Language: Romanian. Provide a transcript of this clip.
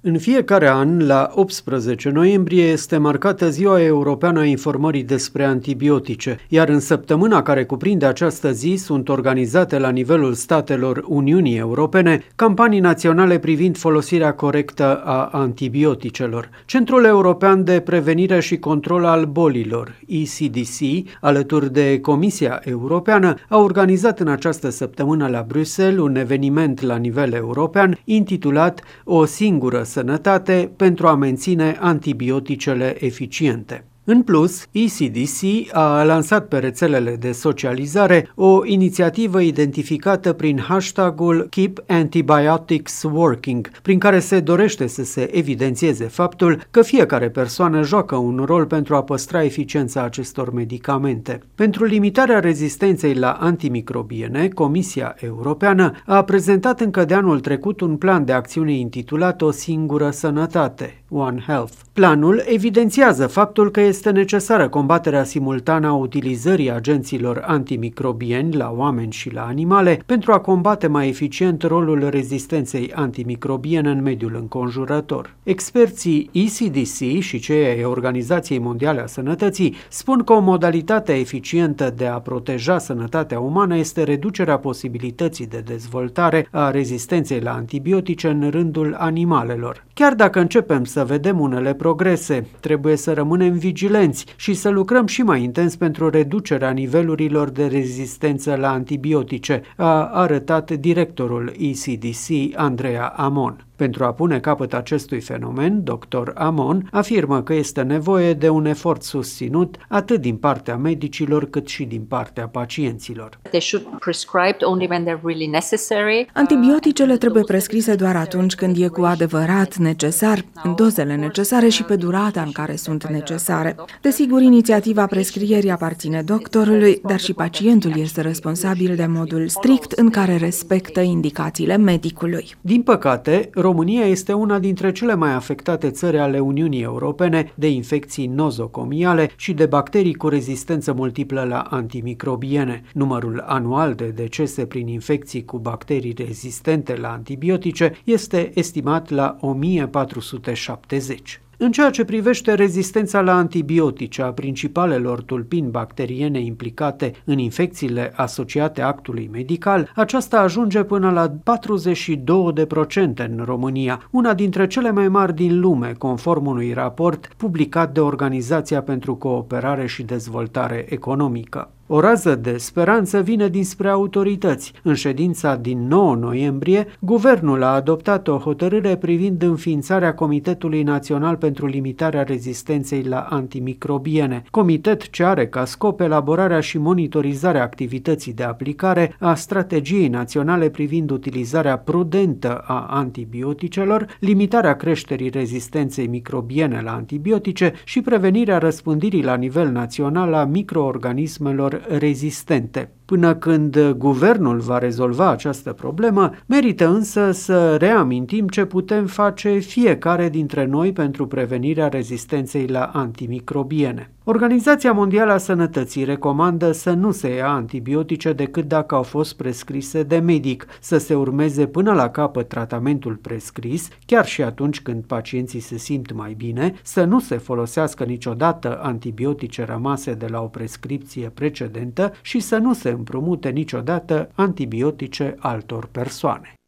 În fiecare an, la 18 noiembrie, este marcată Ziua Europeană a Informării despre antibiotice, iar în săptămâna care cuprinde această zi sunt organizate la nivelul statelor Uniunii Europene campanii naționale privind folosirea corectă a antibioticelor. Centrul European de Prevenire și Control al Bolilor, ECDC, alături de Comisia Europeană, a organizat în această săptămână la Bruxelles un eveniment la nivel european intitulat O singură sănătate pentru a menține antibioticele eficiente. În plus, ECDC a lansat pe rețelele de socializare o inițiativă identificată prin hashtagul Keep Antibiotics Working, prin care se dorește să se evidențieze faptul că fiecare persoană joacă un rol pentru a păstra eficiența acestor medicamente. Pentru limitarea rezistenței la antimicrobiene, Comisia Europeană a prezentat încă de anul trecut un plan de acțiune intitulat O singură sănătate, One Health. Planul evidențiază faptul că este necesară combaterea simultană a utilizării agenților antimicrobieni la oameni și la animale pentru a combate mai eficient rolul rezistenței antimicrobiene în mediul înconjurător. Experții ECDC și cei ai Organizației Mondiale a Sănătății spun că o modalitate eficientă de a proteja sănătatea umană este reducerea posibilității de dezvoltare a rezistenței la antibiotice în rândul animalelor. Chiar dacă începem să vedem unele progrese, trebuie să rămânem vigilenți și să lucrăm și mai intens pentru reducerea nivelurilor de rezistență la antibiotice, a arătat directorul ECDC, Andrea Amon. Pentru a pune capăt acestui fenomen, Dr. Amon afirmă că este nevoie de un efort susținut atât din partea medicilor cât și din partea pacienților. Antibioticele trebuie prescrise doar atunci când e cu adevărat necesar, în dozele necesare și pe durata în care sunt necesare. Desigur, inițiativa prescrierii aparține doctorului, dar și pacientul este responsabil de modul strict în care respectă indicațiile medicului. Din păcate, România este una dintre cele mai afectate țări ale Uniunii Europene de infecții nozocomiale și de bacterii cu rezistență multiplă la antimicrobiene. Numărul anual de decese prin infecții cu bacterii rezistente la antibiotice este estimat la 1470. În ceea ce privește rezistența la antibiotice a principalelor tulpini bacteriene implicate în infecțiile asociate actului medical, aceasta ajunge până la 42% în România, una dintre cele mai mari din lume, conform unui raport publicat de Organizația pentru Cooperare și Dezvoltare Economică. O rază de speranță vine dinspre autorități. În ședința din 9 noiembrie, guvernul a adoptat o hotărâre privind înființarea Comitetului Național pentru Limitarea Rezistenței la Antimicrobiene, comitet ce are ca scop elaborarea și monitorizarea activității de aplicare a strategiei naționale privind utilizarea prudentă a antibioticelor, limitarea creșterii rezistenței microbiene la antibiotice și prevenirea răspândirii la nivel național a microorganismelor rezistente. Până când guvernul va rezolva această problemă, merită însă să reamintim ce putem face fiecare dintre noi pentru prevenirea rezistenței la antimicrobiene. Organizația Mondială a Sănătății recomandă să nu se ia antibiotice decât dacă au fost prescrise de medic, să se urmeze până la capăt tratamentul prescris, chiar și atunci când pacienții se simt mai bine, să nu se folosească niciodată antibiotice rămase de la o prescripție precedentă și să nu se împrumute niciodată antibiotice altor persoane.